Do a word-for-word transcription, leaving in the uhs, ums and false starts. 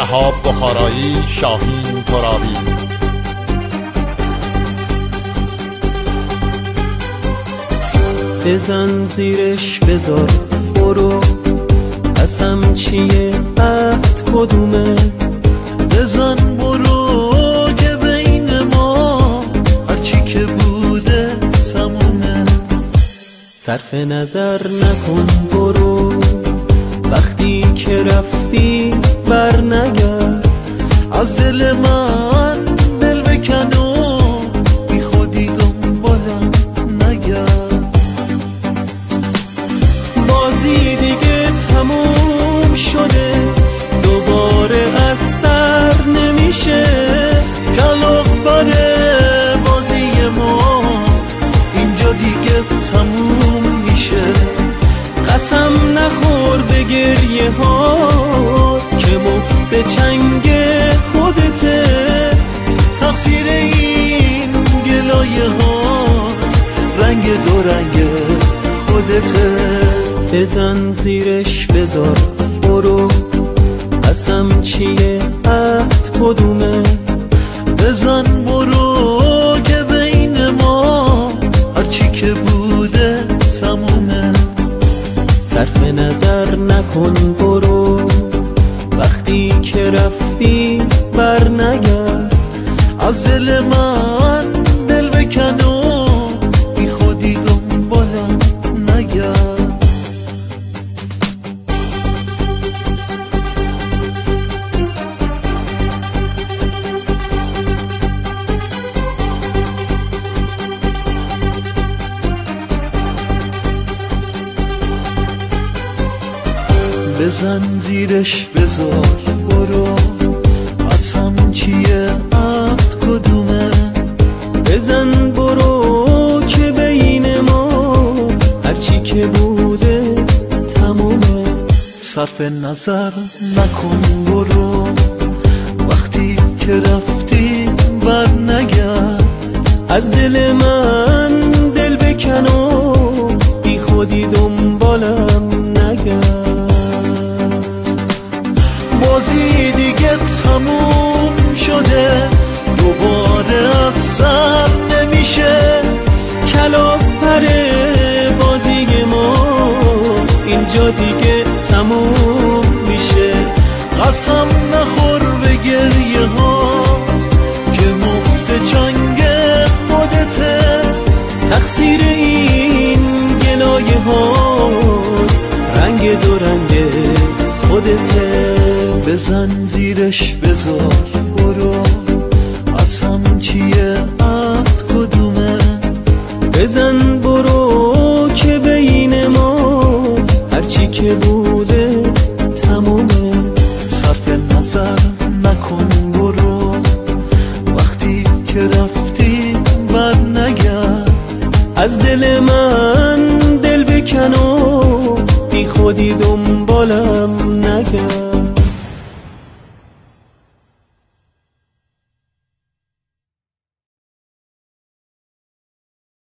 وهاب بخارایی، شاهین ترابی. بزن زیرش بذار برو، قسم چیه عهد کدومه؟ بزن برو که بین ما هرچی که بوده تمومه. صرف نظر نکن برو، وقتی که رفتی بر نگرد. از دل من دل بکن و بی خودی دنبالم نگرد. بازی دیگه تموم شده، دوباره از سر نمیشه. کلاغ بره بازی ما اینجا دیگه تموم میشه. قسم نخور به گریه ها که مفت چنگ خودته. تقصیر این گلایه هاست، رنگ دو رنگ خودته. بزن زیرش بذار برو، قسم چیه عهد کدومه؟ بزن برو که بین ما هرچی که بوده تمومه. صرف نظر نکن برو، وقتی که رفتی بر نگرد. از دل من دل بکن و بی خودی دنبالم نگرد. بزن زیرش بذار برو، قسم چیه عهد کدومه؟ بزن برو که بین ما هرچی که بوده تمومه. صرف نظر نکن برو، وقتی که رفتی بر نگرد. از دل من دل بکن و بی خودی دنبالم نگرد. بازی دیگه تموم شده، دوباره از سر نمیشه. کلاغ پره بازی ما اینجا دیگه تموم میشه. قسم نخور به گریه ها که مفت چنگ خودته. تقصیر این گلایه هاست، رنگ دو رنگ خودته. بزن زیرش بذار برو، قسم چیه عهد کدومه؟ بزن برو که بین ما هرچی که بوده تمومه. صرف نظر نکن برو، وقتی که رفتی بر نگرد. از دل من دل بکن و بی خودی دنبالم